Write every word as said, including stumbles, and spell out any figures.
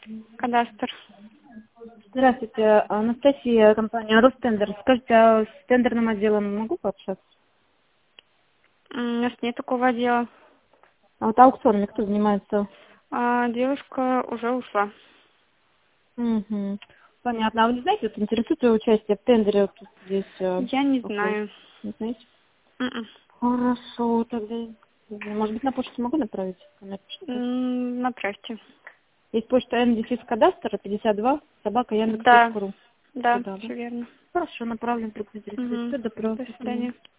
Кадастр. Здравствуйте, Анастасия, компания Ростендер. Скажите, а с тендерным отделом могу пообщаться? М, У нас нет такого отдела. А вот аукционами кто занимается? А, девушка уже ушла. Угу. Понятно. А вы не знаете, вот интересует ли участие в тендере вот тут здесь? э, Я не какой? знаю. Не знаете? М-м. Хорошо, тогда, может быть, на почту могу направить? Напишите. М, Направьте. Есть почта эн дефис кадастра пятьдесят два собака яндекс Да, точка ру. да, Туда, да? все верно. Хорошо, направлен, только интересует. Мгм. Всего доброго. До До свидания. свидания.